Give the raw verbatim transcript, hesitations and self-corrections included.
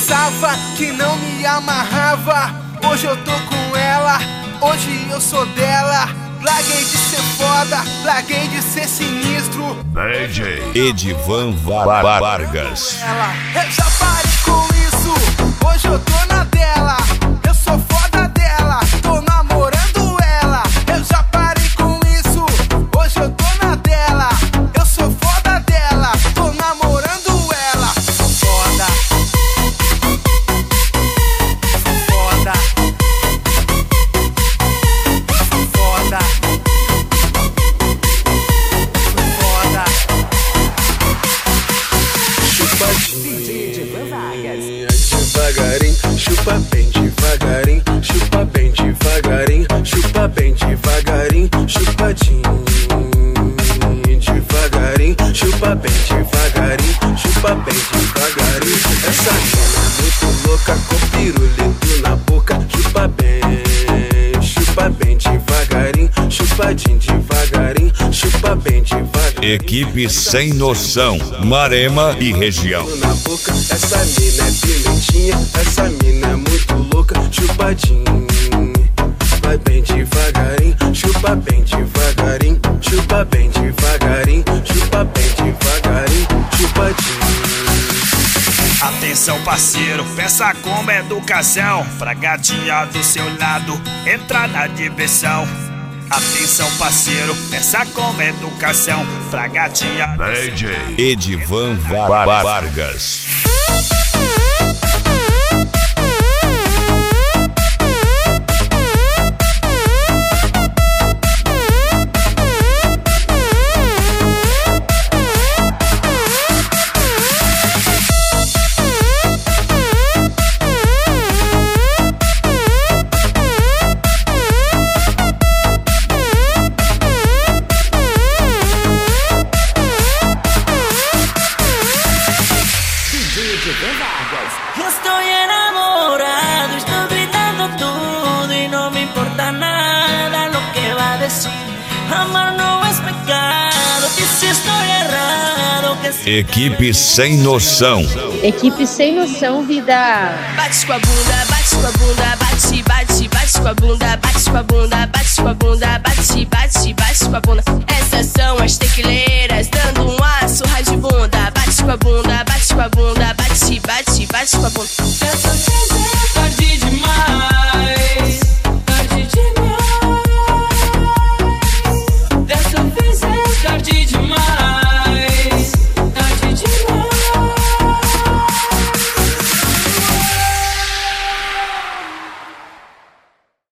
pensava que não me amarrava. Hoje eu tô com ela, hoje eu sou dela. Larguei de ser foda, larguei de ser sinistro. D J Edivan Vargas. Eu já parei com isso, hoje eu tô na dela. Eu sou foda dela, tô namorando ela. Eu já parei com isso, hoje eu tô na dela. Eu sou foda dela, tô namorando ela. Foda, foda, foda, foda. Devagarinho, chupa bem devagarinho, chupa bem devagarinho, chupa bem devagarinho, chupadinho. Devagarinho, chupa bem devagarinho, chupa bem devagarinho. Essa mina é muito louca, com pirulito na boca. Chupa bem, chupa bem devagarinho, chupadinho devagarinho, chupa bem devagarinho. Equipe Sem Noção, Marema e região. Na boca, essa mina é pimentinha, essa mina é muito louca. Chupadinho, vai bem devagarinho, chupa bem devagarinho, chupa bem devagarinho, chupa bem devagarinho, chupadinho. Atenção parceiro, peça como educação, pra gatinha do seu lado, entra na diversão. Atenção parceiro, peça como educação, pra gatinha do D J Edivan Vargas. Yo estoy enamorado, estoy gritando todo y no me importa nada lo que va a decir. Amar no es pecado, que si estoy errado, que si... Equipe Sem Noção. Equipe Sem Noção, vida. Bate com a bunda, bate com a bunda, bate, bate, bate com a bunda, bate com a bunda, bate com a bunda, bate, bate, bate com a bunda. Essas são as tequileiras, dando uma surra de bunda. Bate com a bunda, bate com a bunda, bate, bate, bate com a bunda.